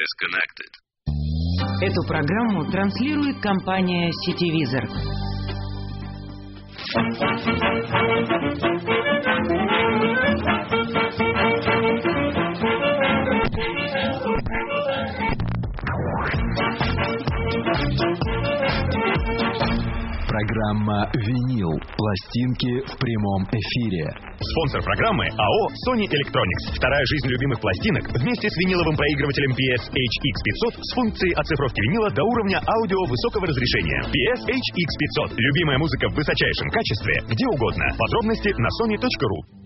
Disconnected. Эту программу транслирует компания Cityvisor. Программа «Винил». Пластинки в прямом эфире. Спонсор программы АО Sony Electronics. Вторая жизнь любимых пластинок вместе с виниловым проигрывателем PSHX500 с функцией оцифровки винила до уровня аудио высокого разрешения. PSHX500. Любимая музыка в высочайшем качестве, где угодно. Подробности на sony.ru.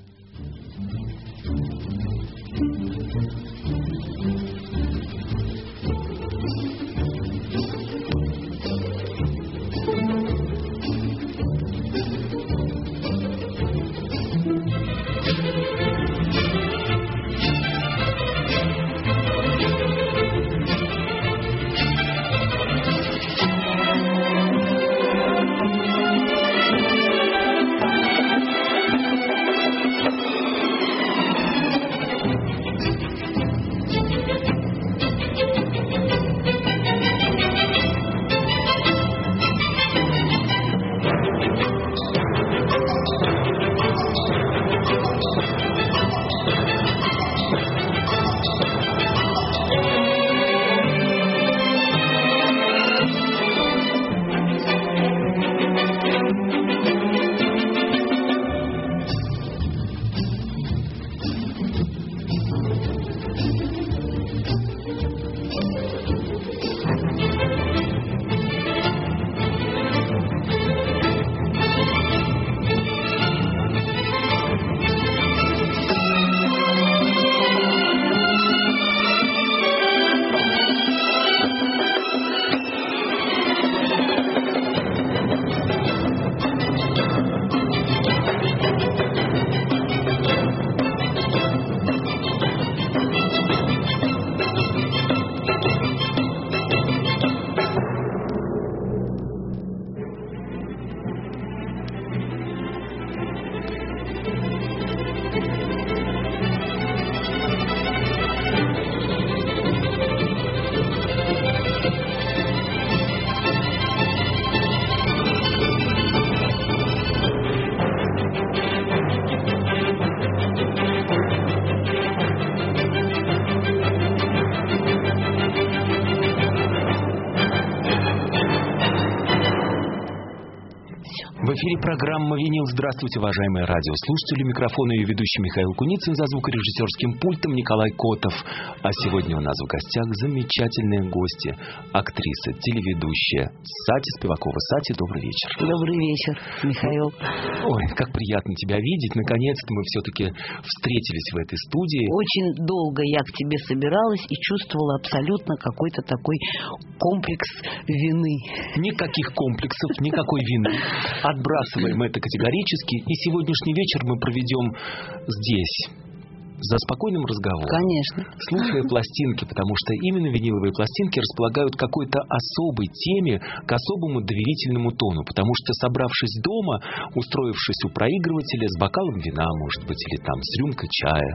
В эфире программа «Винил». Здравствуйте, уважаемые радиослушатели. Микрофон и ведущий Михаил Куницын, за звукорежиссерским пультом Николай Котов. А сегодня у нас в гостях замечательные гости. Актриса, телеведущая Сати Спивакова. Сати, добрый вечер. Добрый вечер, Михаил. Ой, как приятно тебя видеть. Наконец-то мы все-таки встретились в этой студии. Очень долго я к тебе собиралась и чувствовала абсолютно какой-то такой комплекс вины. Никаких комплексов, никакой вины. Отбрасываем это категорически. И сегодняшний вечер мы проведем здесь, за спокойным разговором. Конечно. Слушая пластинки, потому что именно виниловые пластинки располагают к какой-то особой теме, к особому доверительному тону. Потому что, собравшись дома, устроившись у проигрывателя с бокалом вина, может быть, или там с рюмкой чая,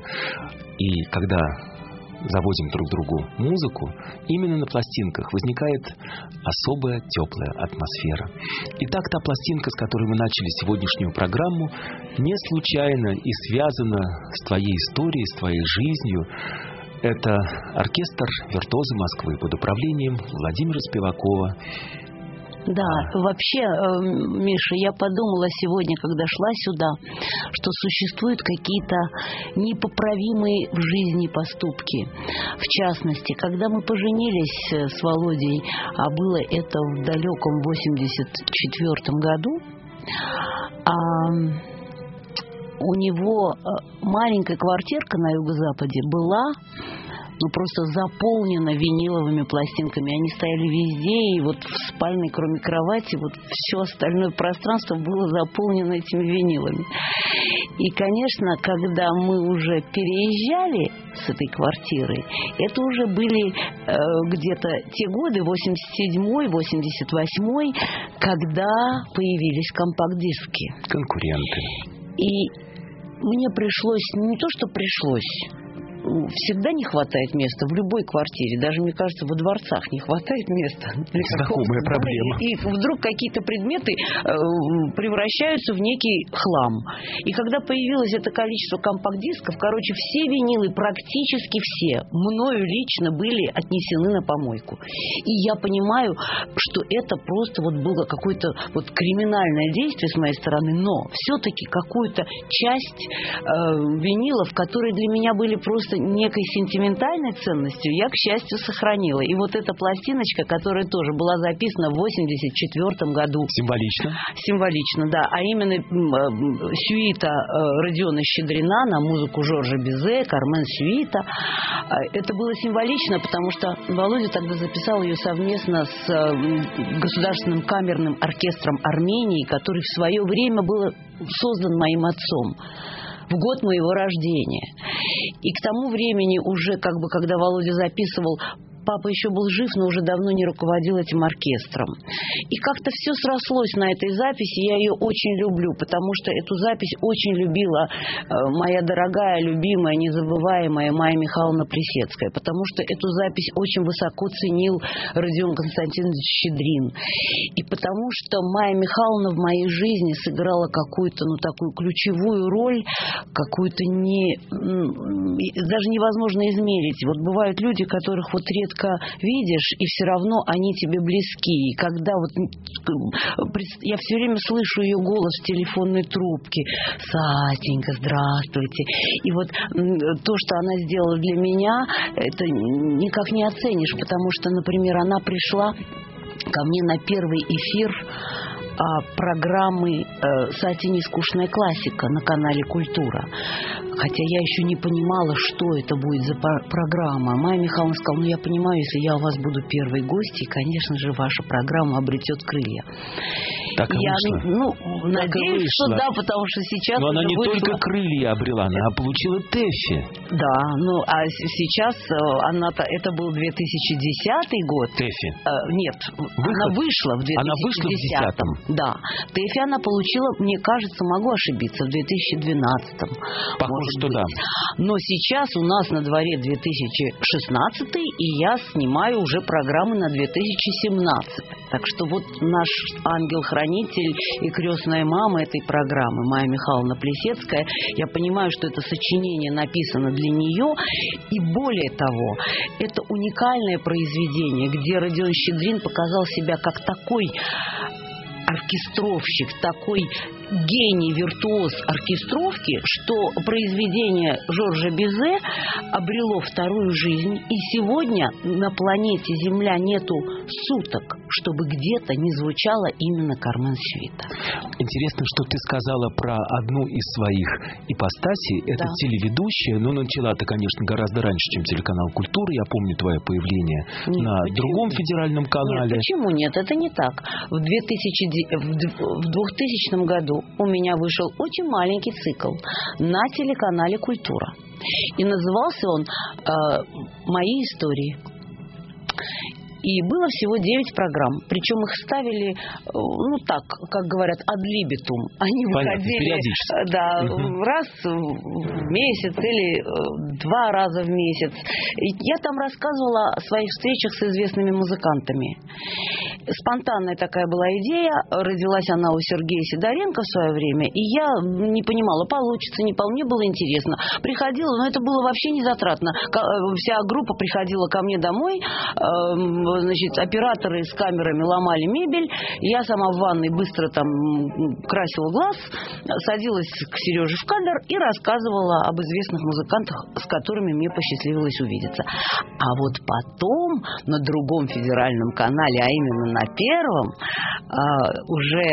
и когда заводим друг другу музыку, именно на пластинках возникает особая теплая атмосфера. Итак, та пластинка, с которой мы начали сегодняшнюю программу, не случайно и связана с твоей историей, с твоей жизнью. Это оркестр «Виртуозы Москвы» под управлением Владимира Спивакова. Да, вообще, Миша, я подумала сегодня, когда шла сюда, что существуют какие-то непоправимые в жизни поступки. В частности, когда мы поженились с Володей, а было это в далеком 84 году, у него маленькая квартирка на юго-западе была просто заполнена виниловыми пластинками. Они стояли везде, и вот в спальне, кроме кровати, вот все остальное пространство было заполнено этими винилами. И, конечно, когда мы уже переезжали с этой квартиры, это уже были где-то те годы, 87-й, 88-й, когда появились компакт-диски. Конкуренты. И мне пришлось, не то что пришлось, всегда не хватает места в любой квартире. Даже, мне кажется, во дворцах не хватает места. Знакомая проблема. И вдруг какие-то предметы превращаются в некий хлам. И когда появилось это количество компакт-дисков, короче, все винилы, практически все, мною лично были отнесены на помойку. И я понимаю, что это просто вот было какое-то вот криминальное действие с моей стороны, но все-таки какую-то часть винилов, которые для меня были просто некой сентиментальной ценностью, я, к счастью, сохранила. И вот эта пластиночка, которая тоже была записана в 1984 году. Символично. Символично, да. А именно сюита Родиона Щедрина на музыку Жоржа Бизе, Кармен Сюита. Это было символично, потому что Володя тогда записал ее совместно с Государственным камерным оркестром Армении, который в свое время был создан моим отцом в год моего рождения. И к тому времени уже, как бы, когда Володя записывал, папа еще был жив, но уже давно не руководил этим оркестром. И как-то все срослось на этой записи. Я ее очень люблю, потому что эту запись очень любила моя дорогая, любимая, незабываемая Майя Михайловна Плесецкая, потому что эту запись очень высоко ценил Родион Константинович Щедрин. И потому что Майя Михайловна в моей жизни сыграла какую-то, ну, такую ключевую роль, какую-то даже невозможно измерить. Вот бывают люди, которых вот редко видишь, и все равно они тебе близки. И когда вот я все время слышу ее голос в телефонной трубке: «Сатенька, здравствуйте». И вот то, что она сделала для меня, это никак не оценишь, потому что, например, она пришла ко мне на первый эфир программы «Сати нескучная классика» на канале «Культура». Хотя я еще не понимала, что это будет за программа. Майя Михайловна сказала: я понимаю, если я у вас буду первой гостьей, конечно же, ваша программа обретет крылья. Так и вышло. Надеюсь, что да, потому что сейчас... Но она не только крылья обрела, она получила ТЭФИ. Да, а сейчас это был 2010 год. ТЭФИ? Нет, она вышла в 2010. Она вышла в 2010? Да. ТЭФИ она получила, мне кажется, могу ошибиться, в 2012. Похоже, что да. Но сейчас у нас на дворе 2016, и я снимаю уже программы на 2017. Так что вот наш ангел-хранитель и крестная мама этой программы, Майя Михайловна Плесецкая, я понимаю, что это сочинение написано для нее, и более того, это уникальное произведение, где Родион Щедрин показал себя как такой оркестровщик, такой гений, виртуоз оркестровки, что произведение Жоржа Бизе обрело вторую жизнь, и сегодня на планете Земля нету суток, чтобы где-то не звучала именно Кармен Сюита. Интересно, что ты сказала про одну из своих ипостасей. Это телеведущая, но начала ты, конечно, гораздо раньше, чем телеканал «Культура». Я помню твое появление на другом федеральном канале. Нет, почему нет? Это не так. В 2000 году у меня вышел очень маленький цикл на телеканале «Культура». И назывался он «Мои истории». И было всего 9 программ. Причем их ставили, так, как говорят, ad libitum. Они выходили раз в месяц или 2 раза в месяц. И я там рассказывала о своих встречах с известными музыкантами. Спонтанная такая была идея. Родилась она у Сергея Сидоренко в свое время. И я не понимала, получится, не вполне было интересно. Приходила, но это было вообще не затратно. Вся группа приходила ко мне домой. Операторы с камерами ломали мебель. Я сама в ванной быстро там красила глаз, садилась к Сереже в кадр и рассказывала об известных музыкантах, с которыми мне посчастливилось увидеться. А вот потом на другом федеральном канале, а именно на первом, уже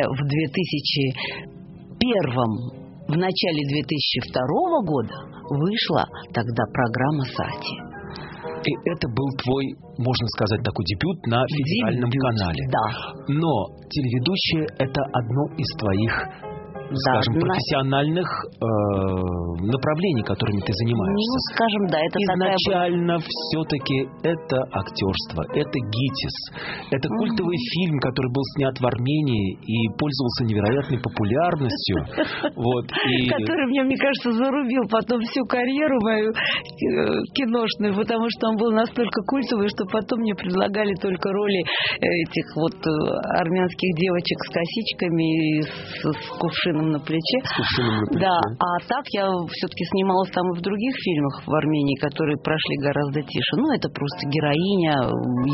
в начале 2002 года вышла тогда программа «Сати». И это был твой, можно сказать, такой дебют на федеральном канале. Да. Но телеведущая — это одно из твоих скажем, профессиональных направлений, которыми ты занимаешься. Ну, скажем, да, это изначально все-таки это актерство, это ГИТИС, это культовый фильм, который был снят в Армении и пользовался невероятной популярностью. Который мне кажется, зарубил потом всю карьеру мою киношную, потому что он был настолько культовый, что потом мне предлагали только роли этих вот армянских девочек с косичками и с кувшином на плече. Да, а так я все-таки снималась там и в других фильмах в Армении, которые прошли гораздо тише. Ну, это просто героиня,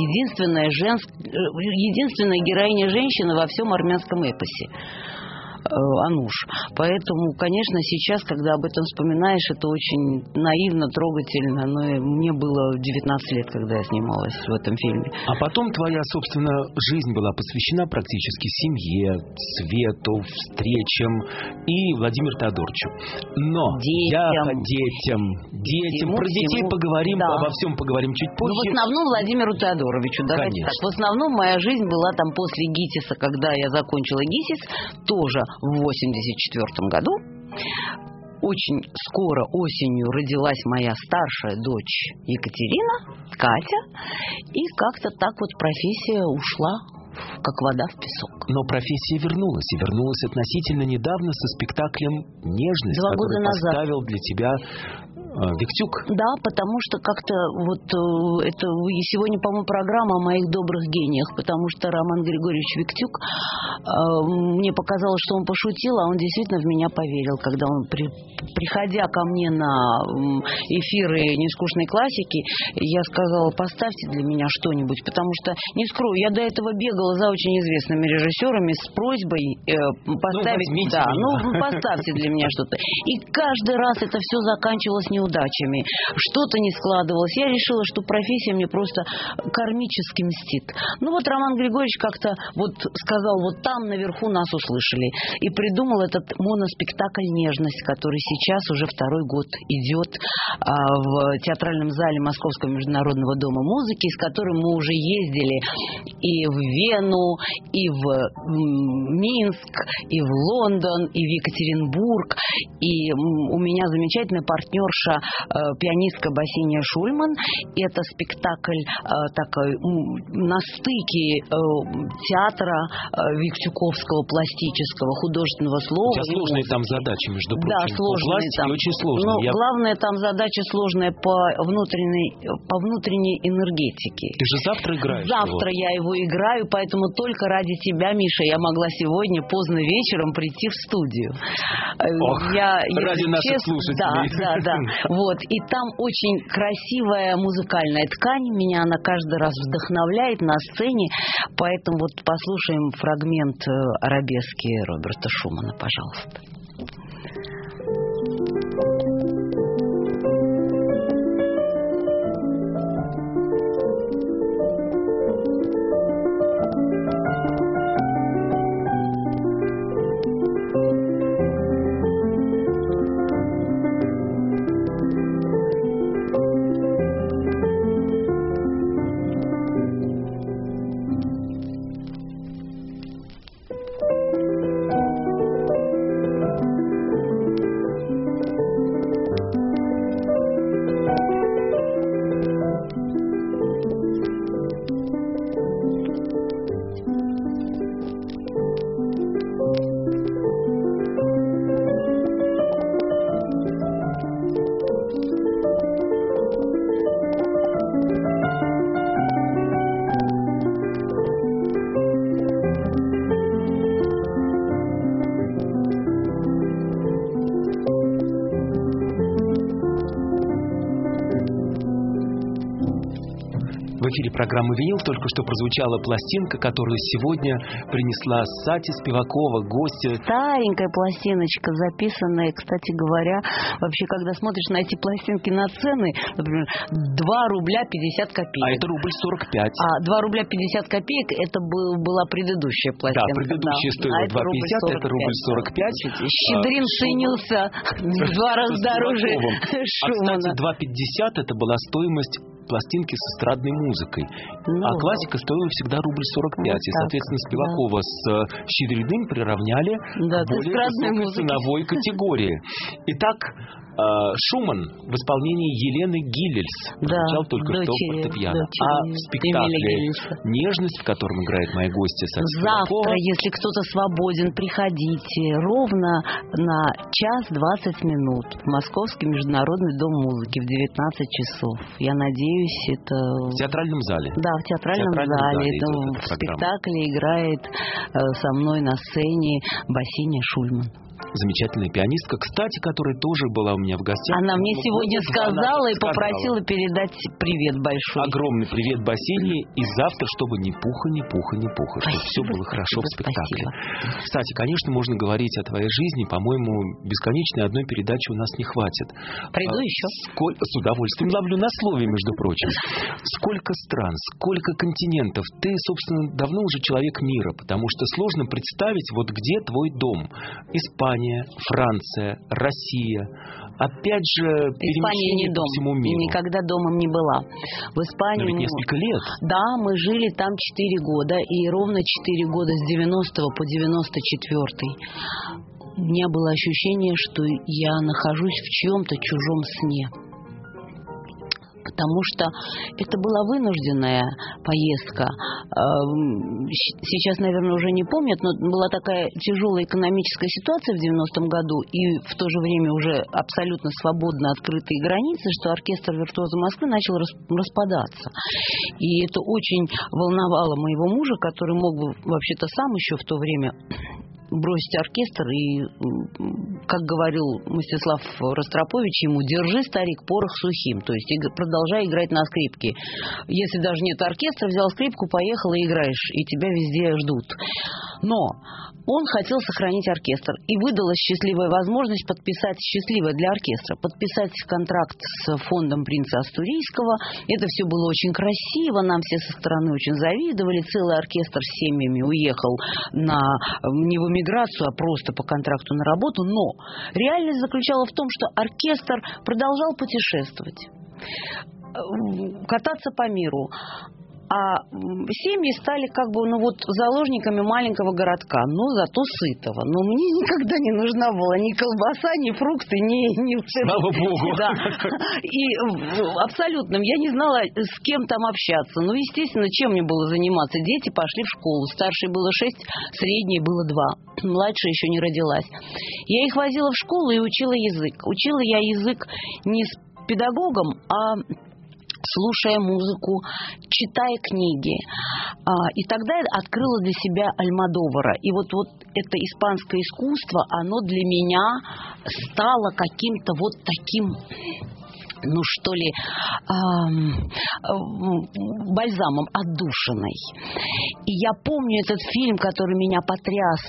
единственная героиня женщина во всем армянском эпосе. Ануш. Поэтому, конечно, сейчас, когда об этом вспоминаешь, это очень наивно, трогательно. Но мне было 19 лет, когда я снималась в этом фильме. А потом твоя, собственно, жизнь была посвящена практически семье, свету, встречам и Владимиру Теодоровичу. Но детям. Про детей поговорим, да. Обо всем поговорим чуть позже. Ну, в основном Владимиру Теодоровичу. Давайте так. В основном моя жизнь была там после ГИТИСа, когда я закончила ГИТИС, тоже в 1984 году. Очень скоро осенью родилась моя старшая дочь Екатерина, Катя, и как-то так вот профессия ушла как вода в песок. Но профессия вернулась, и вернулась относительно недавно со спектаклем «Нежность», 2 года назад. Поставил для тебя Виктюк. Да, потому что как-то вот это сегодня, по-моему, программа о моих добрых гениях, потому что Роман Григорьевич Виктюк, мне показалось, что он пошутил, а он действительно в меня поверил, когда он, приходя ко мне на эфиры нескучной классики, я сказала: поставьте для меня что-нибудь, потому что, не скрою, я до этого бегала за очень известными режиссерами с просьбой поставить, поставьте для меня что-то. И каждый раз это все заканчивалось неудачами. Что-то не складывалось. Я решила, что профессия мне просто кармически мстит. Ну вот Роман Григорьевич как-то вот сказал: вот там наверху нас услышали. И придумал этот моноспектакль «Нежность», который сейчас уже 2-й год идет в театральном зале Московского международного дома музыки, с которым мы уже ездили и в Вену, и в Минск, и в Лондон, и в Екатеринбург. И у меня замечательный партнерша, пианистка Басиния Шульман. Это спектакль такой на стыке театра Виктюковского, пластического, художественного слова. У тебя сложные там задачи, между прочим. Да, сложные там. Очень сложные. Но главное, там задача сложная по внутренней энергетике. Ты же завтра играешь? Завтра я его играю, поэтому только ради тебя, Миша, я могла сегодня поздно вечером прийти в студию. Ради наших слушателей. Да. Вот. И там очень красивая музыкальная ткань. Меня она каждый раз вдохновляет на сцене. Поэтому вот послушаем фрагмент арабески Роберта Шумана, пожалуйста. В эфире программы «Винил» только что прозвучала пластинка, которую сегодня принесла Сати Спивакова, гостья. Старенькая пластиночка, записанная, кстати говоря, вообще, когда смотришь на эти пластинки на цены, например, 2 рубля 50 копеек. А это рубль 45. А 2 рубля 50 копеек это была предыдущая пластинка. Да, предыдущая стоила 2,50, это рубль 45. Щедрин ценился в 2 раза дороже Шумана. А, кстати, 2,50 это была стоимость пластинки с эстрадной музыкой. А классика стоила всегда рубль 45. И, соответственно, Спивакова с Щедридым приравняли к более высокой ценовой категории. Итак, Шуман в исполнении Елены Гиллельс звучал только что фортепиано. А в спектакле «Нежность», в котором играет моя гостья Саша завтра, если кто-то свободен, приходите ровно на 1:20 в Московский международный дом музыки в 19 часов. Я надеюсь, это... В театральном зале? Да, в театральном зале. Это в спектакле играет со мной на сцене Басиня Шульман. Замечательная пианистка, кстати, которая тоже была у меня в гостях. Она мне сегодня сказала и попросила передать привет большой. Огромный привет Басине. И завтра, чтобы ни пуха, ни пуха, ни пуха. Чтобы все было хорошо в спектакле. Кстати, конечно, можно говорить о твоей жизни. По-моему, бесконечной одной передачи у нас не хватит. Приду еще. С удовольствием ловлю на слове, между прочим. Сколько стран, сколько континентов. Ты, собственно, давно уже человек мира, потому что сложно представить, вот где твой дом. Испания, Франция, Россия. Опять же, перемещение по всему миру. Никогда домом не была. В Испании... Но ведь несколько лет. Да, мы жили там 4 года. И ровно 4 года с 90 по 94. У меня было ощущение, что я нахожусь в чьем-то чужом сне. Потому что это была вынужденная поездка. Сейчас, наверное, уже не помнят, но была такая тяжелая экономическая ситуация в 90-м году, и в то же время уже абсолютно свободно открытые границы, что оркестр «Виртуозы Москвы» начал распадаться. И это очень волновало моего мужа, который мог бы вообще-то сам еще в то время бросить оркестр и, как говорил Мстислав Ростропович ему, держи, старик, порох сухим, то есть продолжай играть на скрипке. Если даже нет оркестра, взял скрипку, поехал и играешь, и тебя везде ждут. Но он хотел сохранить оркестр, и выдалась счастливая возможность счастливая для оркестра, подписать контракт с фондом принца Астурийского. Это все было очень красиво, нам все со стороны очень завидовали, целый оркестр с семьями уехал не в эмиграцию, а просто по контракту на работу, но реальность заключалась в том, что оркестр продолжал путешествовать, кататься по миру. А семьи стали заложниками маленького городка, но зато сытого. Но мне никогда не нужна была ни колбаса, ни фрукты, ни Слава Богу! Да. И абсолютно, я не знала, с кем там общаться. Ну, естественно, чем мне было заниматься? Дети пошли в школу. Старшей было 6, средней было 2. Младшая еще не родилась. Я их возила в школу и учила язык. Учила я язык не с педагогом, а слушая музыку, читая книги. И тогда я открыла для себя Альмодовара. И вот это испанское искусство, оно для меня стало каким-то таким, бальзамом, отдушиной. И я помню этот фильм, который меня потряс.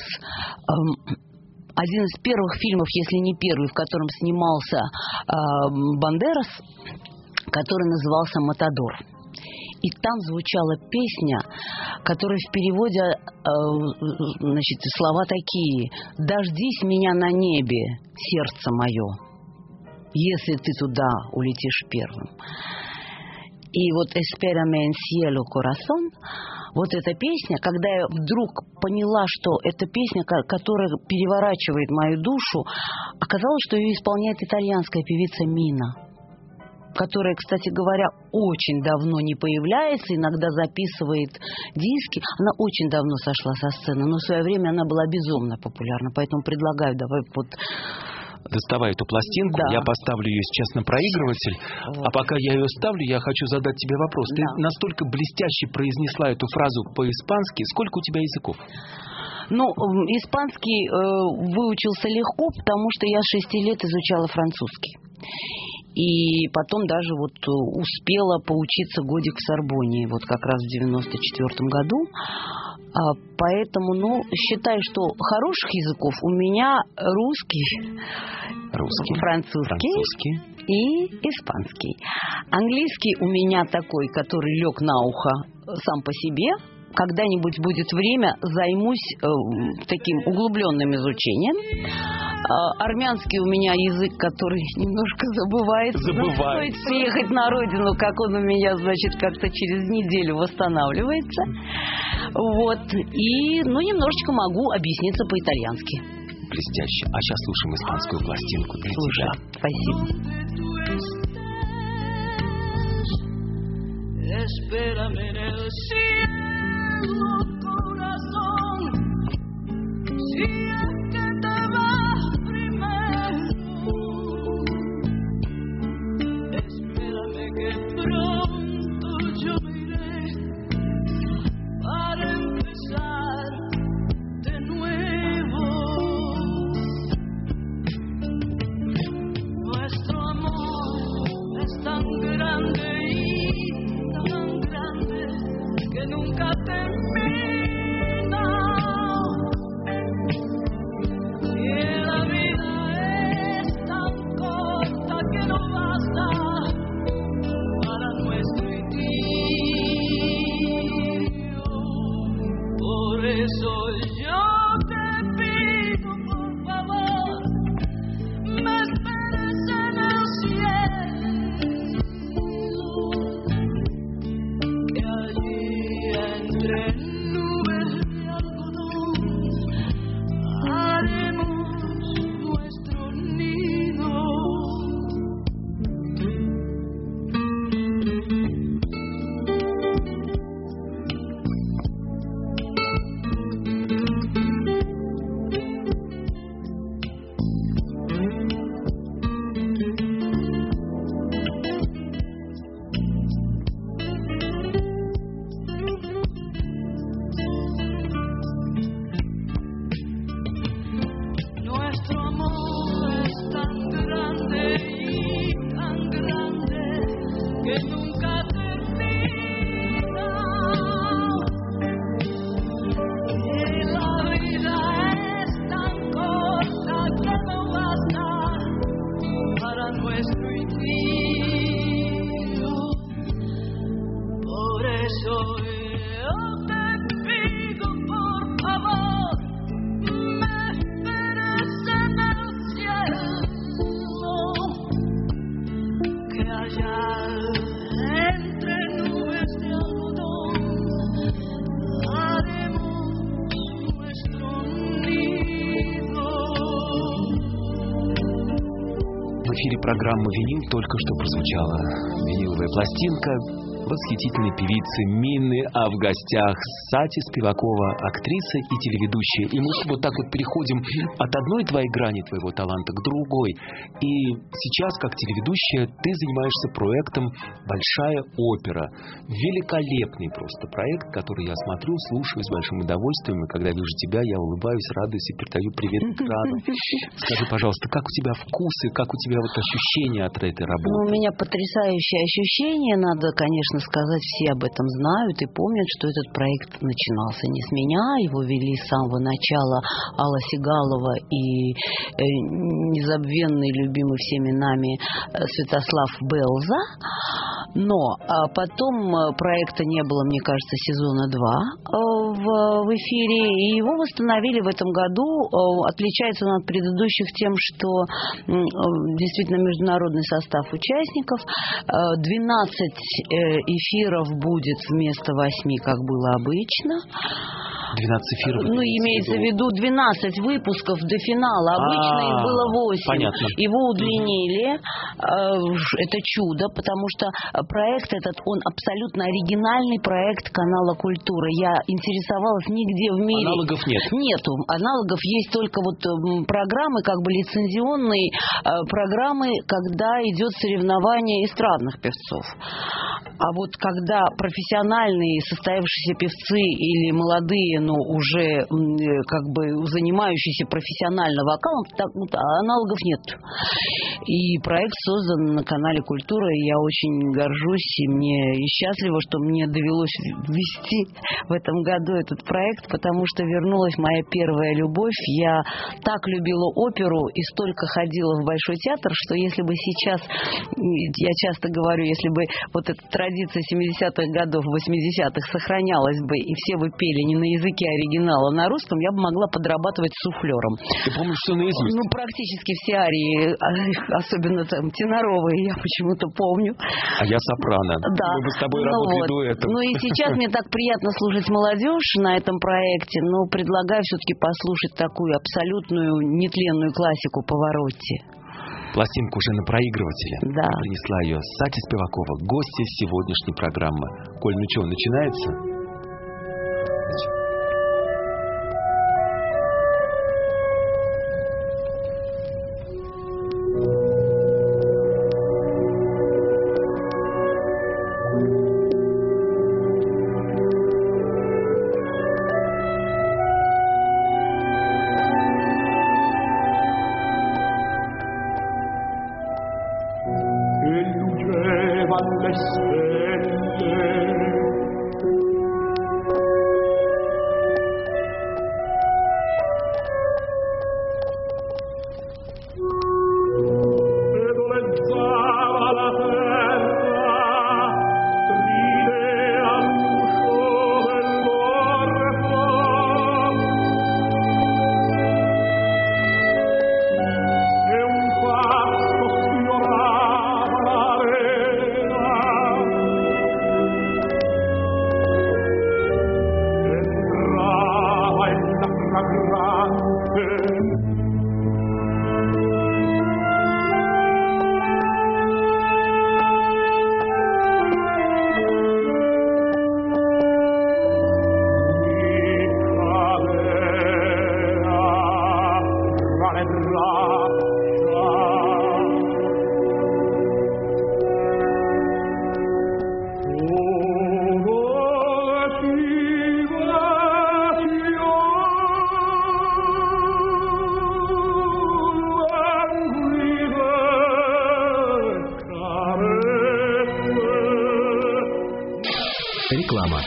Один из первых фильмов, если не первый, в котором снимался Бандерас, который назывался «Матадор». И там звучала песня, которая в переводе, слова такие: «Дождись меня на небе, сердце мое, если ты туда улетишь первым». И «Espérame en cielo, corazón», эта песня, когда я вдруг поняла, что это песня, которая переворачивает мою душу, оказалось, что ее исполняет итальянская певица Мина, которая, кстати говоря, очень давно не появляется, иногда записывает диски. Она очень давно сошла со сцены, но в свое время она была безумно популярна, поэтому предлагаю, давай доставай эту пластинку, да. Я поставлю ее сейчас на проигрыватель, а пока я ее ставлю, я хочу задать тебе вопрос. Да. Ты настолько блестяще произнесла эту фразу по-испански. Сколько у тебя языков? Испанский выучился легко, потому что я с 6 лет изучала французский. И потом даже успела поучиться годик в Сорбонне, как раз в 94 году. Поэтому, считаю, что хороших языков у меня русский, французский и испанский. Английский у меня такой, который лег на ухо сам по себе. когда-нибудь будет время, займусь таким углубленным изучением. Армянский у меня язык, который немножко забывается. Стоит приехать на родину, как он у меня, значит, как-то через неделю восстанавливается. Вот. И, немножечко могу объясниться по-итальянски. Блестяще. А сейчас слушаем испанскую пластинку для тебя. Спасибо. Espérame en el cielo, corazón, si es que te vas primero. Espérame que pronto yo me iré para empezar de nuevo. Nuestro amor es tan grande que nunca termina, y la vida es tan corta que no basta para nuestro idilio. Por eso yo te pido, por favor, me esperes en el cielo, que allí entre nubes de algodón haremos nuestro nido. Nuestro amor es tan grande que nunca termina, y la vida es tan corta que no basta para nuestro idilio. Por eso yo te pido, por favor, me esperes en el cielo, que allá entre nubes de algodón haremos nuestro nido. В эфире программа «Винил» только что прозвучала виниловая пластинка восхитительной певицы Мины, а в гостях Сати Спивакова, актриса и телеведущая. И мы вот так вот переходим от одной твоей грани твоего таланта к другой. И сейчас, как телеведущая, ты занимаешься проектом «Большая опера». Великолепный просто проект, который я смотрю, слушаю с большим удовольствием. И когда вижу тебя, я улыбаюсь, радуюсь и передаю привет экрану. Скажи, пожалуйста, как у тебя вкусы, как у тебя вот ощущения от этой работы? У меня потрясающее ощущение, надо, конечно, сказать, все об этом знают и помнят, что этот проект начинался не с меня, его вели с самого начала Алла Сигалова и незабвенный, любимый всеми нами Святослав Белза. Но потом проекта не было, мне кажется, сезона 2 в эфире, и его восстановили в этом году. Отличается он от предыдущих тем, что действительно международный состав участников. 12 эфиров будет вместо 8, как было обычно. 12 эфиров. Имеется в виду 12 выпусков до финала. Обычно их было 8. Понятно. Его удлинили. Это чудо, потому что проект этот, он абсолютно оригинальный проект канала «Культура». Я интересовалась, нигде в мире... Аналогов нет? Нету. Аналогов есть только вот программы, как бы лицензионные программы, когда идет соревнование эстрадных певцов. А вот когда профессиональные состоявшиеся певцы или молодые, но уже как бы занимающиеся профессионально вокалом, аналогов нет. И проект создан на канале «Культура», и я очень горжусь и счастлива, что мне довелось вести в этом году этот проект, потому что вернулась моя первая любовь. Я так любила оперу и столько ходила в Большой театр, что если бы сейчас, я часто говорю, если бы вот эта традиция традиция 70-х годов, 80-х сохранялась бы, и все бы пели не на языке оригинала, а на русском, я бы могла подрабатывать суфлером. Ты помнишь все наизусть? Ну, практически все арии, особенно там теноровые, я почему-то помню. А я сопрано. Да. Мы бы с тобой работали дуэтом. Ну и сейчас мне так приятно слушать молодежь на этом проекте, но предлагаю все-таки послушать такую абсолютную нетленную классику Паваротти. Пластинка уже на проигрывателе. Да. Принесла ее Сати Спивакова, гостья сегодняшней программы. Коль, ну что, начинается? Реклама.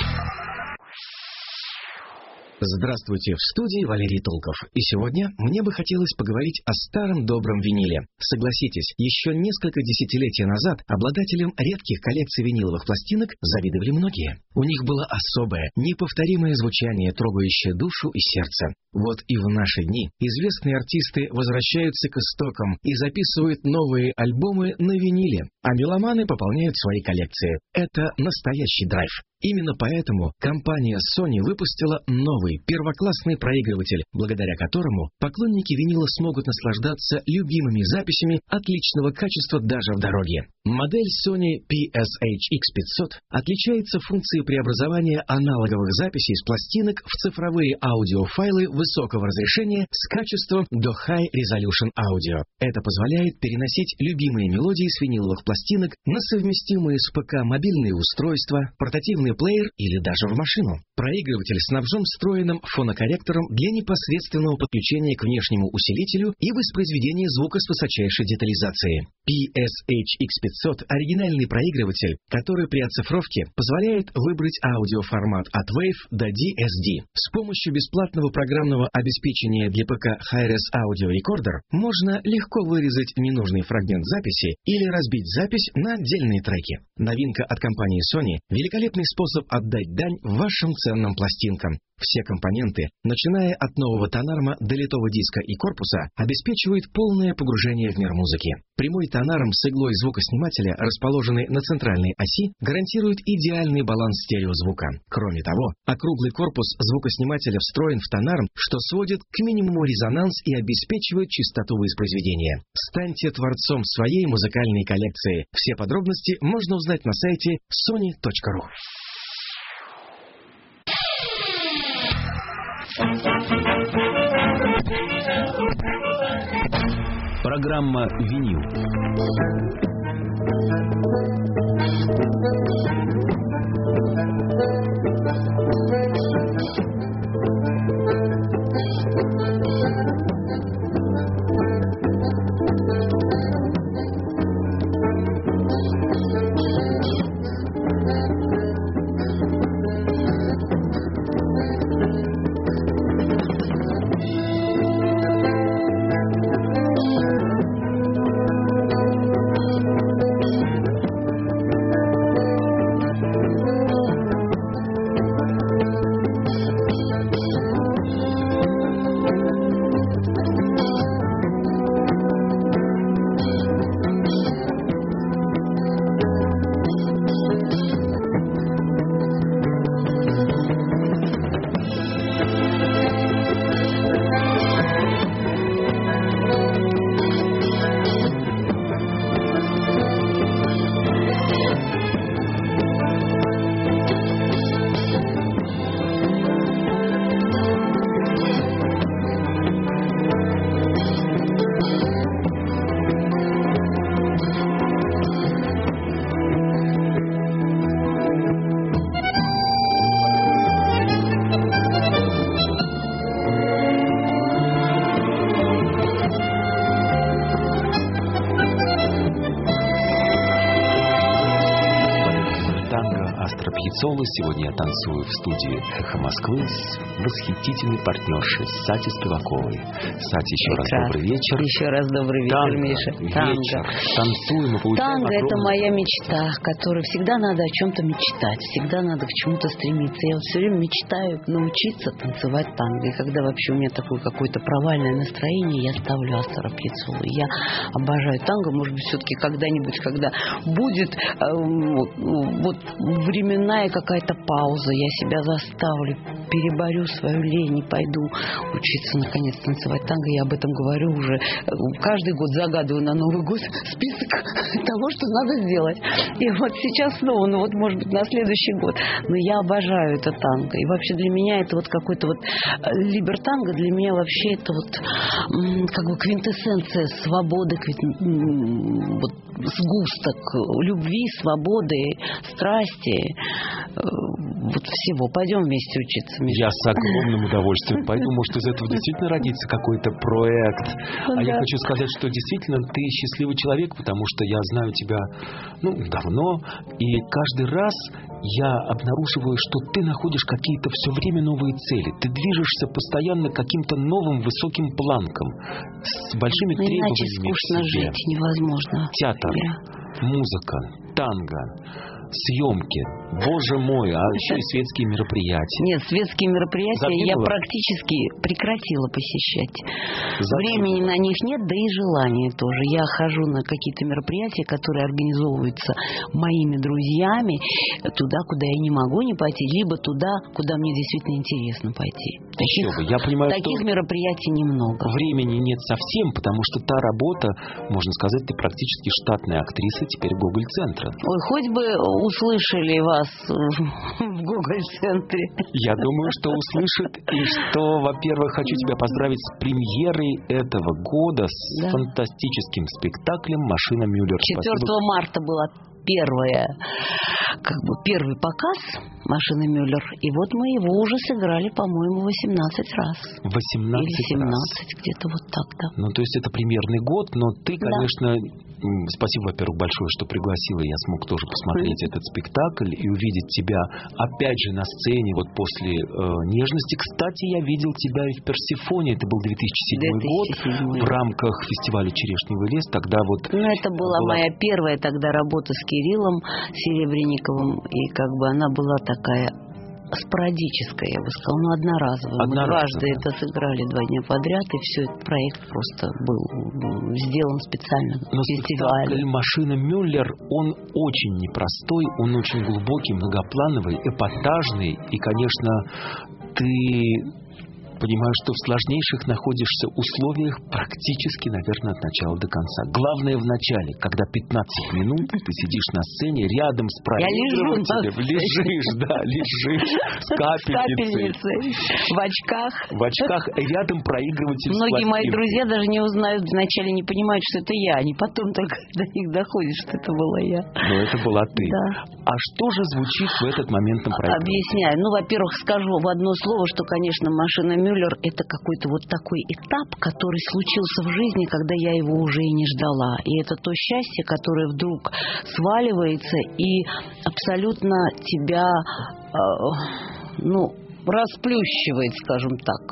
Здравствуйте, в студии Валерий Толков. И сегодня мне бы хотелось поговорить о старом добром виниле. Согласитесь, еще несколько десятилетий назад обладателям редких коллекций виниловых пластинок завидовали многие. У них было особое, неповторимое звучание, трогающее душу и сердце. Вот и в наши дни известные артисты возвращаются к истокам и записывают новые альбомы на виниле, а меломаны пополняют свои коллекции. Это настоящий драйв. Именно поэтому компания Sony выпустила новый первоклассный проигрыватель, благодаря которому поклонники винила смогут наслаждаться любимыми записями отличного качества даже в дороге. Модель Sony PSH-X500 отличается функцией преобразования аналоговых записей с пластинок в цифровые аудиофайлы высокого разрешения с качеством до High Resolution Audio. Это позволяет переносить любимые мелодии с виниловых пластинок на совместимые с ПК мобильные устройства, портативный плеер или даже в машину. Проигрыватель снабжен встроенным фонокорректором для непосредственного подключения к внешнему усилителю и воспроизведения звука с высочайшей детализацией. PSH-X500 – оригинальный проигрыватель, который при оцифровке позволяет выбрать аудиоформат от WAV до DSD. С помощью бесплатного программного обеспечения для ПК Hi-Res Audio Recorder можно легко вырезать ненужный фрагмент записи или разбить запись на отдельные треки. Новинка от компании Sony – великолепный способ отдать дань вашим ценным пластинкам. Все компоненты, начиная от нового тонарма до литого диска и корпуса, обеспечивают полное погружение в мир музыки. Прямой тонарм с иглой звукоснимателя, расположенный на центральной оси, гарантирует идеальный баланс стереозвука. Кроме того, округлый корпус звукоснимателя встроен в тонарм, что сводит к минимуму резонанс и обеспечивает чистоту воспроизведения. Станьте творцом своей музыкальной коллекции. Все подробности можно узнать на сайте sony.ru. Программа «Винил». Пиццола. Сегодня я танцую в студии «Эхо Москвы» с восхитительной партнершей Сати Спиваковой. Сати, еще раз добрый вечер. Еще раз добрый вечер, Танго, Миша. вечер, танцуем и получаем Танго — это огромное... моя мечта, которая всегда надо о чем-то мечтать, всегда надо к чему-то стремиться. Я вот все время мечтаю научиться танцевать танго. И когда вообще у меня такое какое-то провальное настроение, я ставлю Астора Пиццолу. Я обожаю танго. Может быть, все-таки когда-нибудь, когда будет вот временная какая-то пауза, я себя заставлю, переборю свою лень и пойду учиться наконец танцевать танго. Я об этом говорю уже каждый год, загадываю на Новый год список того, что надо сделать. И вот сейчас снова, ну вот может быть на следующий год. Но я обожаю это танго. И вообще для меня это вот какой-то вот либертанго, для меня вообще это вот как бы квинтэссенция свободы, вот сгусток любви, свободы, страсти, вот всего. Пойдем вместе учиться, Миша. Я с огромным удовольствием пойду. Может, из этого действительно родится какой-то проект. А я хочу сказать, что действительно ты счастливый человек, потому что я знаю тебя давно, и каждый раз я обнаруживаю, что ты находишь какие-то все время новые цели. Ты движешься постоянно к каким-то новым высоким планкам с большими требованиями иначе скучно к себе. жить невозможно. Театр, музыка, танго, съемки. Боже мой, а еще и светские мероприятия. Нет, светские мероприятия я Забыла? практически прекратила посещать. Забыла? Времени на них нет, да и желания тоже. Я хожу на какие-то мероприятия, которые организовываются моими друзьями, туда, куда я не могу не пойти, либо туда, куда мне действительно интересно пойти. Я понимаю, таких что мероприятий немного. времени нет совсем, потому что та работа, можно сказать, ты практически штатная актриса теперь Гоголь-центра. Ой, хоть бы услышали вас в Гоголь-центре. Я думаю, что услышат, и что, во-первых, хочу тебя поздравить с премьерой этого года с фантастическим спектаклем «Машина Мюллер». 4 марта была первый показ «Машины Мюллер». И вот мы его уже сыграли, по-моему, 18 раз. 18 или 17, раз. где-то вот так, да. Ну, то есть это примерный год, но ты, конечно, спасибо, во-первых, большое, что пригласила. Я смог тоже посмотреть этот спектакль и увидеть тебя, опять же, на сцене, вот после «Нежности». Кстати, я видел тебя и в «Персефоне». Это был 2007 год в рамках фестиваля «Черешневый лес». Тогда вот... Ну, это была моя первая тогда работа с Кириллом Серебренниковым, и как бы она была такая спорадическая, я бы сказала, одноразовая. Мы дважды это сыграли 2 дня подряд, и все, этот проект просто был сделан специально. Но спектакль «Машина Мюллер», он очень непростой, он очень глубокий, многоплановый, эпатажный, и, конечно, ты... понимаю, что в сложнейших находишься условиях практически, наверное, от начала до конца. Главное в начале, когда 15 минут ты сидишь на сцене рядом с проигрывателем. Лежишь с капельницей. В очках. В очках рядом проигрыватель. Многие мои друзья даже не узнают, вначале не понимают, что это я. Они потом только до них доходит, что это была я. Но это была ты. Да. А что же звучит в этот момент на проигрывателе? Объясняю. Ну, во-первых, скажу в одно слово, что, конечно, «Машина Мюллер» — это какой-то вот такой этап, который случился в жизни, когда я его уже и не ждала. И это то счастье, которое вдруг сваливается и абсолютно тебя, расплющивает, скажем так.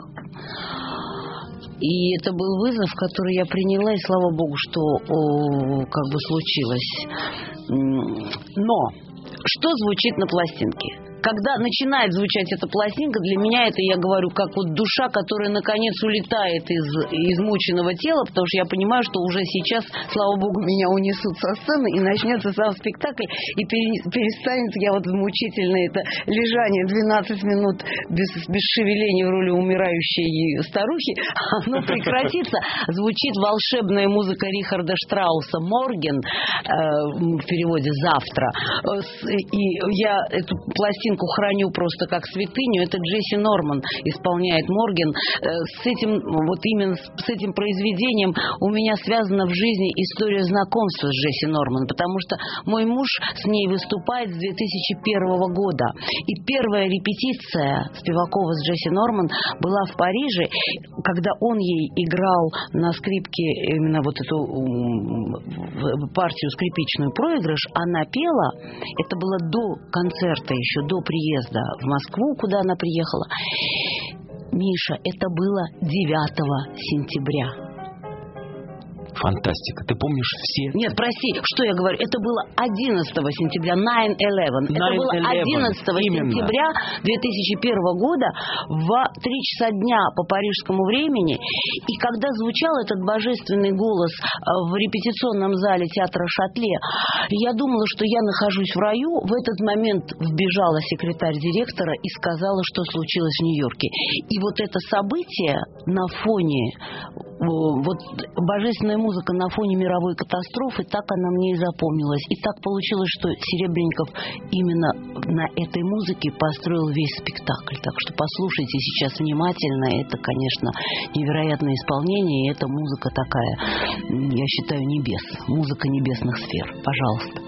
И это был вызов, который я приняла, и слава богу, что как бы случилось. Но что звучит на пластинке? Когда начинает звучать эта пластинка, для меня это, я говорю, как вот душа, которая наконец улетает из измученного тела, потому что я понимаю, что уже сейчас, слава богу, меня унесут со сцены, и начнется сам спектакль, и перестанет я вот мучительное это лежание 12 минут без шевеления в роли умирающей старухи, оно прекратится. Звучит волшебная музыка Рихарда Штрауса «Морген», в переводе «Завтра». И я эту пластинку храню просто как святыню. Это Джесси Норман исполняет «Морген». Именно с этим произведением у меня связана в жизни история знакомства с Джесси Норман, потому что мой муж с ней выступает с 2001 года. И первая репетиция Спивакова с Джесси Норман была в Париже, когда он ей играл на скрипке именно вот эту партию скрипичную «Проигрыш», она пела, это было до концерта еще, до до приезда в Москву, куда она приехала. Миша, это было 9 сентября. Фантастика. Ты помнишь все? Нет, прости, что я говорю? Это было 11 сентября, 9/11. Это было 11 сентября 2001 года в 3 часа дня по парижскому времени. И когда звучал этот божественный голос в репетиционном зале театра Шатле, я думала, что я нахожусь в раю. В этот момент вбежала секретарь директора и сказала, что случилось в Нью-Йорке. И вот это событие на фоне, вот божественная музыка на фоне мировой катастрофы, так она мне и запомнилась. И так получилось, что Серебренников именно на этой музыке построил весь спектакль. Так что послушайте сейчас внимательно. Это, конечно, невероятное исполнение. И это музыка такая, я считаю, небес. Музыка небесных сфер. Пожалуйста.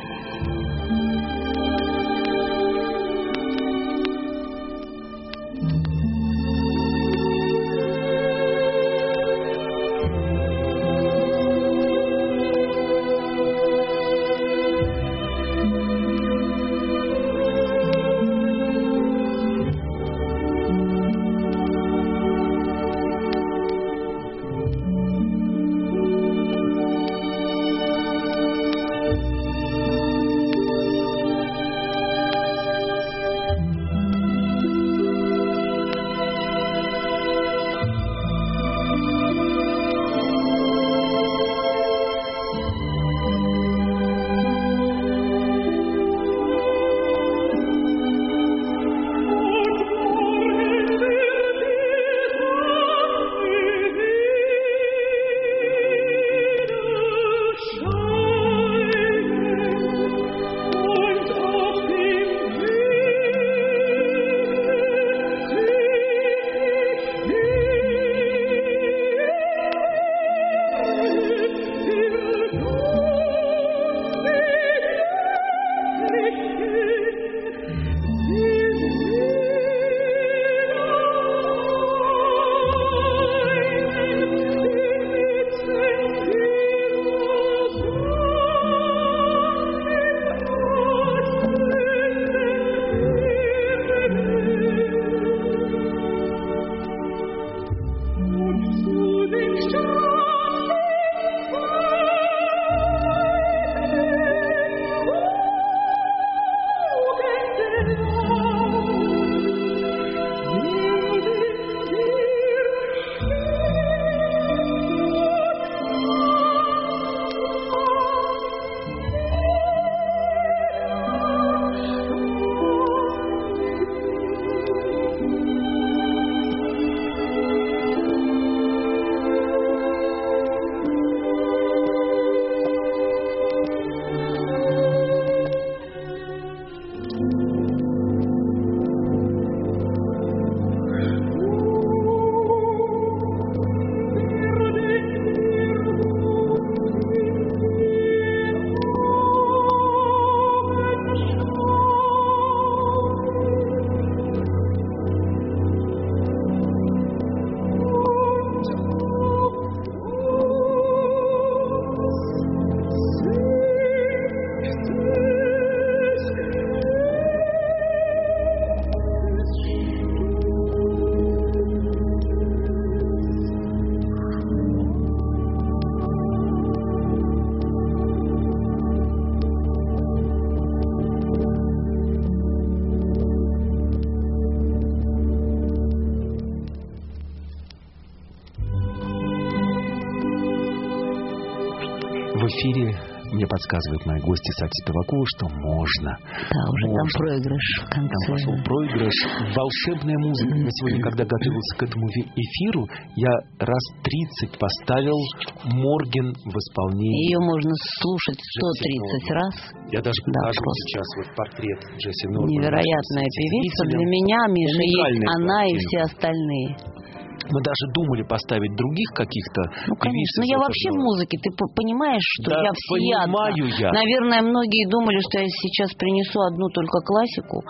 В эфире мне подсказывают мои гости Сати Тавакова, что можно. Да, уже там проигрыш в конце. Там пошел проигрыш. Волшебная музыка. Я сегодня, когда готовился к этому эфиру, я раз 30 поставил Морген в исполнении. Ее можно слушать 130 раз. Я даже покажу сейчас вот портрет Джесси Норман. Невероятная певица. Для меня, Миша, есть она и все остальные. Мы даже думали поставить других каких-то. Ну, конечно. Но я вообще в музыке. Ты понимаешь, что да, я всеядна? Понимаю я. Наверное, многие думали, что я сейчас принесу одну только классику.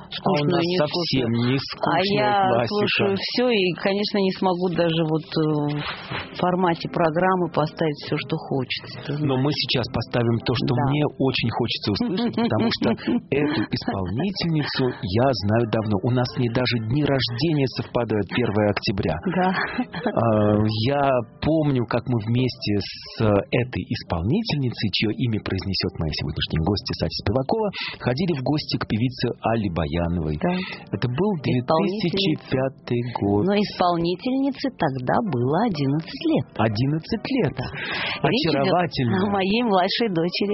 скучную, нас не совсем скучную. не скучная я классика. слушаю все и, конечно, не смогу даже вот в формате программы поставить все, что хочется. Но мы сейчас поставим то, что Да. мне очень хочется услышать, потому что эту исполнительницу я знаю давно. У нас не даже дни рождения совпадают 1 октября. Да. Я помню, как мы вместе с этой исполнительницей, чье имя произнесет моя сегодняшняя гостья Сатя Спивакова, ходили в гости к певице Алле Баяновой. Да. Это был 2005 год. Но исполнительнице тогда было 11 лет. 11 лет. Да. Очаровательно. О моей младшей дочери.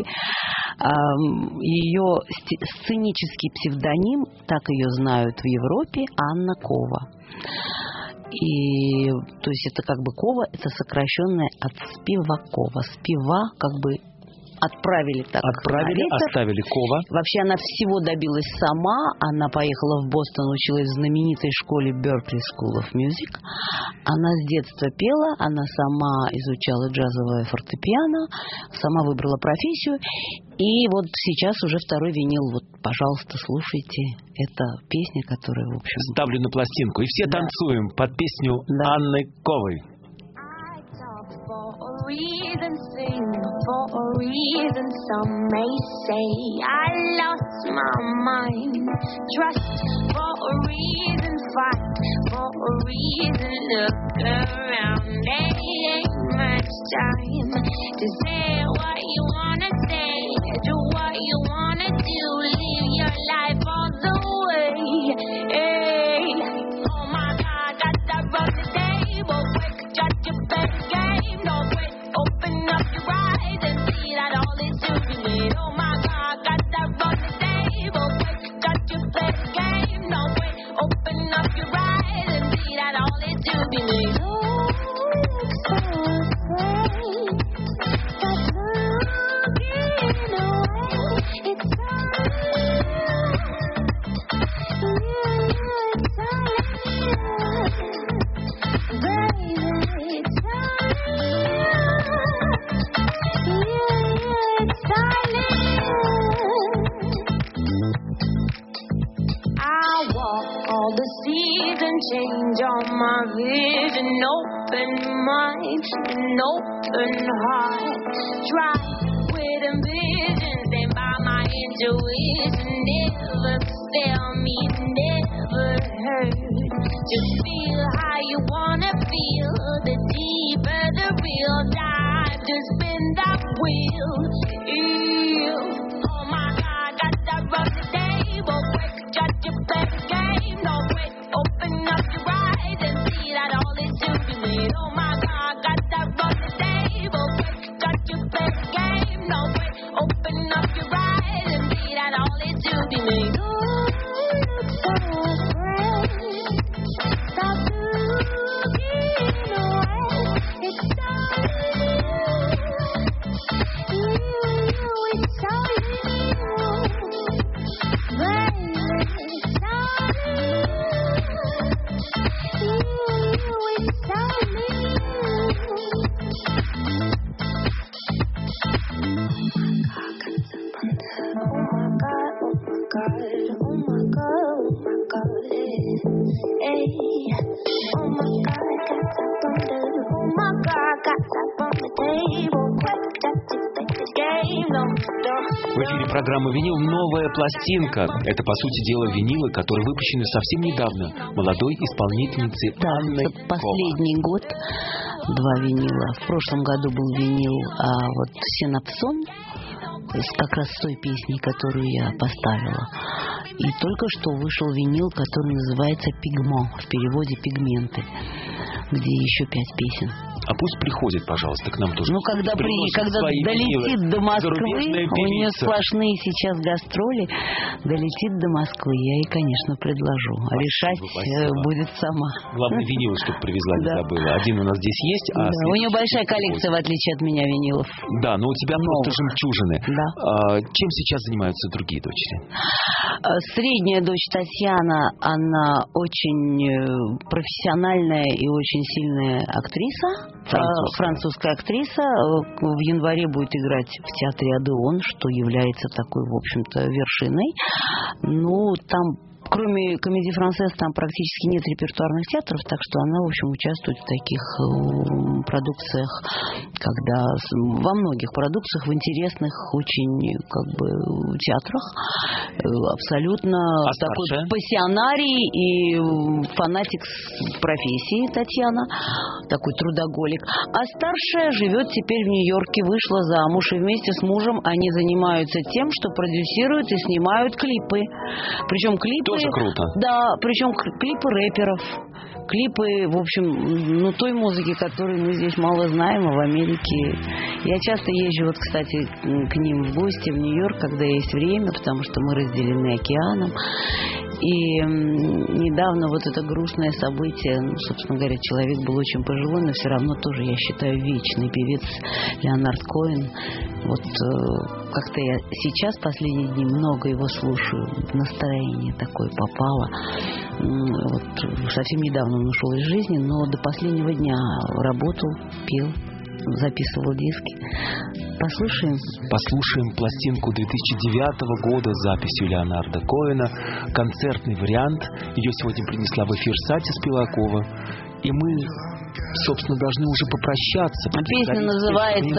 Ее сценический псевдоним, так ее знают в Европе, Анна Кова. И, то есть это как бы Кова, это сокращенное от Спивакова. Спива как бы отправили так. Оставили Кова. Вообще она всего добилась сама. Она поехала в Бостон, училась в знаменитой школе Berklee School of Music. Она с детства пела, она сама изучала джазовое фортепиано, сама выбрала профессию. И вот сейчас уже второй винил. Вот, пожалуйста, слушайте. Это песня, которая, в общем... Ставлю на пластинку. И все танцуем под песню Анны Ковой. Reason, sing for a reason. Some may say I lost my mind. Trust for a reason, fight for a reason. Look around, there ain't much time to say what you wanna say, do what you wanna do, live your life all the way. Hey, oh my God, got that run the table, quick, judge your best game, no break. Open up your eyes and see that all is to be made. Oh my God, got that run the table. Quick, got your best game. No way. Open up your eyes and see that all is to be made. Oh, it's so afraid. Stop looking away. It's all you. It's all you. Baby, it's all you. All the seasons change on my vision, open mind and open heart. Try with ambition, stand by my intuition. Never fail me, never hurt. Just feel how you wanna feel. The deeper the real dive to spin that wheel. Oh my God, got that run the table. Quick, judge your best game. No break, open up your eyes and see that all is to be made. Oh my God, got that run the table. Quick, judge your best game. No break, open up your eyes and see that all is to be made. Oh, look so afraid. Stop looking away. It's all you, it's all you. Baby, it's all you, it's all В эфире программы «Винил» новая пластинка. Это, по сути дела, винилы, которые выпущены совсем недавно молодой исполнительницей Анной Ковой. Последний год 2 винила. В прошлом году был винил вот «Синапсон», как раз с той песней, которую я поставила. И только что вышел винил, который называется «Пигмо», в переводе «Пигменты», где еще 5 песен. А пусть приходит, пожалуйста, к нам тоже. Ну, когда долетит до Москвы, у нее сплошные сейчас гастроли, долетит до Москвы, я ей, конечно, предложу. А решать будет сама. Главное, винилы, чтобы привезла, не забыла. Один у нас здесь есть, а у нее большая коллекция, в отличие от меня, винилов. Да, но у тебя просто жемчужины. Да. Чем сейчас занимаются другие дочери? Средняя дочь Татьяна, она очень профессиональная и очень сильная актриса. Французская актриса. В январе будет играть в театре «Одеон», что является такой, в общем-то, вершиной. Ну, там кроме Комедии Франсез, там практически нет репертуарных театров, так что она, в общем, участвует в таких продукциях, когда во многих продукциях, в интересных очень как бы театрах, абсолютно такой пассионарий и фанатик профессии Татьяна, такой трудоголик. А старшая живет теперь в Нью-Йорке, вышла замуж, и вместе с мужем они занимаются тем, что продюсируют и снимают клипы. Причем клипы... Тоже круто. Да, причем клипы рэперов. Клипы, в общем, той музыки, которую мы здесь мало знаем, а в Америке. Я часто езжу, вот, кстати, к ним в гости в Нью-Йорк, когда есть время, потому что мы разделены океаном. И недавно вот это грустное событие, собственно говоря, человек был очень пожилой, но все равно тоже, я считаю, вечный певец Леонард Коэн. Вот как-то я сейчас, последние дни, много его слушаю, настроение такое попало. Вот совсем недавно он ушел из жизни, но до последнего дня работал, пел, записывал диски. Послушаем пластинку 2009 года с записью Леонарда Коэна, концертный вариант. Ее сегодня принесла в эфир Сатя Спивакова. И мы, собственно, должны уже попрощаться. Песня называется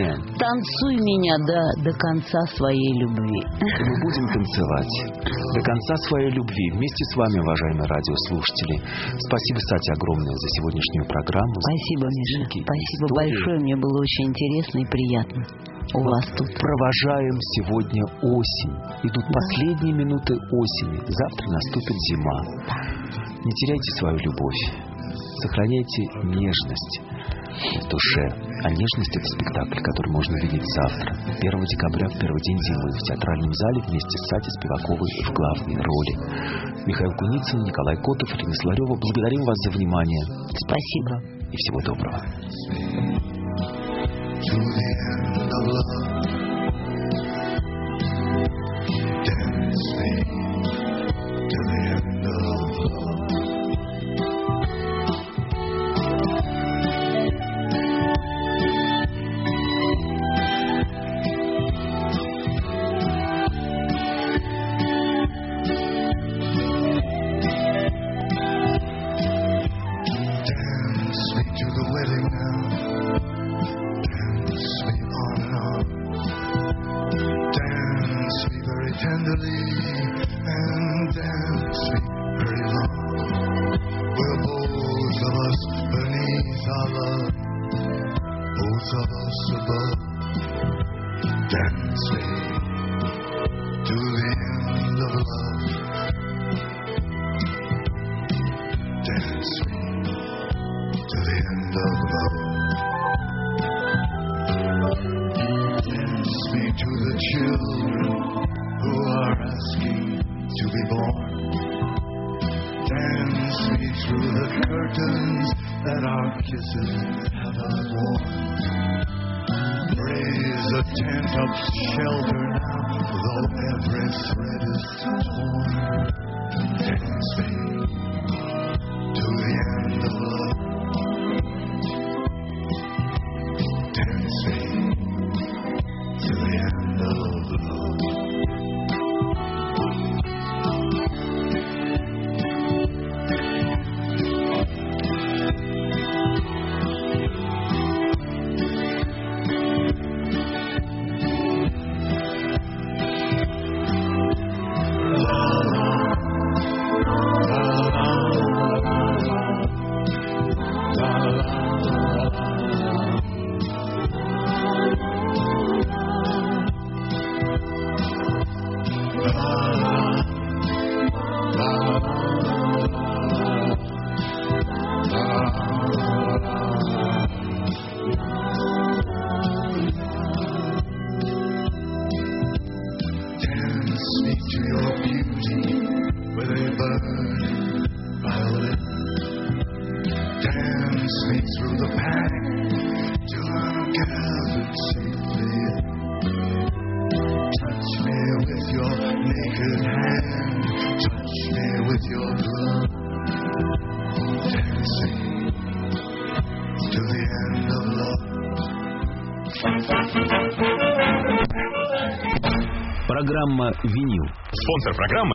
«Танцуй меня до конца своей любви». И мы будем танцевать до конца своей любви вместе с вами, уважаемые радиослушатели. Спасибо, Сатя, огромное за сегодняшнюю программу. Спасибо, Миша. Спасибо большое. Мне было очень интересно и приятно у вас тут. Провожаем сегодня осень. Идут последние минуты осени. Завтра наступит зима. Не теряйте свою любовь. Сохраняйте нежность в душе. А нежность — это спектакль, который можно увидеть завтра, 1 декабря, в первый день зимы, в театральном зале вместе с Сатей Спиваковой в главной роли. Михаил Куницын, Николай Котов, Ирина Соларева. Благодарим вас за внимание. Спасибо. И всего доброго. Программа «Винил». Спонсор программы